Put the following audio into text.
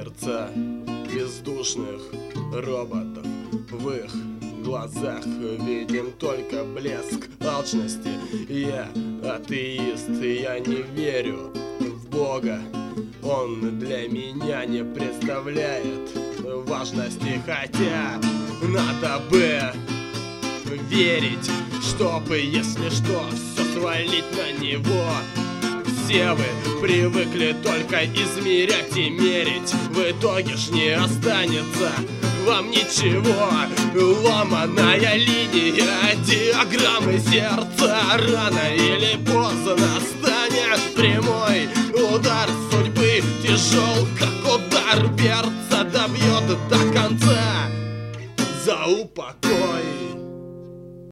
сердца бездушных роботов. В их глазах видим только блеск алчности. Я атеист, я не верю в Бога. Он для меня не представляет важности, хотя надо бы верить, чтобы, если что, все свалить на него. Все вы привыкли только измерять и мерить, в итоге ж не останется вам ничего. Ломаная линия диаграммы сердца, рано или поздно станет прямой. Удар судьбы тяжел, как удар перца, добьет до конца. За упокой.